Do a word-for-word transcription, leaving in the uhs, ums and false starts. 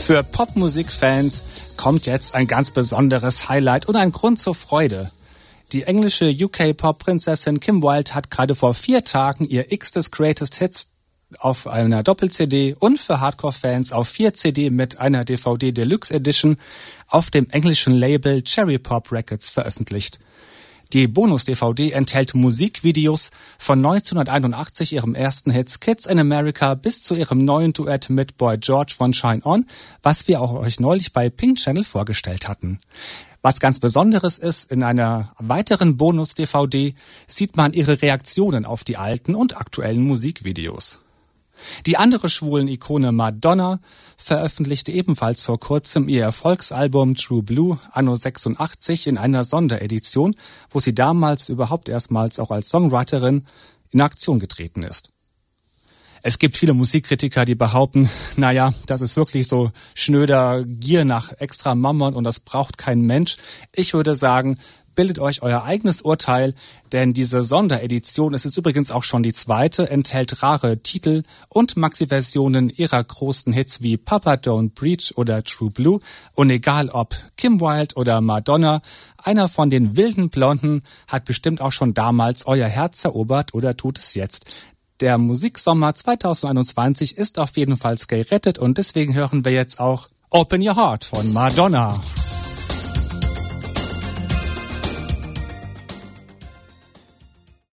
Für Popmusikfans kommt jetzt ein ganz besonderes Highlight und ein Grund zur Freude. Die englische U K-Pop-Prinzessin Kim Wilde hat gerade vor vier Tagen ihr X's Greatest Hits auf einer Doppel-C D und für Hardcore-Fans auf vier C D mit einer D V D Deluxe Edition auf dem englischen Label Cherry Pop Records veröffentlicht. Die Bonus-D V D enthält Musikvideos von neunzehnhunderteinundachtzig, ihrem ersten Hit Kids in America, bis zu ihrem neuen Duett mit Boy George von Shine On, was wir auch euch neulich bei Pink Channel vorgestellt hatten. Was ganz Besonderes ist, in einer weiteren Bonus-D V D sieht man ihre Reaktionen auf die alten und aktuellen Musikvideos. Die andere schwulen Ikone Madonna veröffentlichte ebenfalls vor kurzem ihr Erfolgsalbum True Blue anno sechsundachtzig in einer Sonderedition, wo sie damals überhaupt erstmals auch als Songwriterin in Aktion getreten ist. Es gibt viele Musikkritiker, die behaupten, naja, das ist wirklich so schnöder Gier nach extra Mammon und das braucht kein Mensch. Ich würde sagen, bildet euch euer eigenes Urteil, denn diese Sonderedition, es ist übrigens auch schon die zweite, enthält rare Titel und Maxi-Versionen ihrer großen Hits wie Papa Don't Preach oder True Blue. Und egal ob Kim Wilde oder Madonna, einer von den wilden Blonden hat bestimmt auch schon damals euer Herz erobert oder tut es jetzt. Der Musiksommer zweitausendeinundzwanzig ist auf jeden Fall gerettet und deswegen hören wir jetzt auch Open Your Heart von Madonna.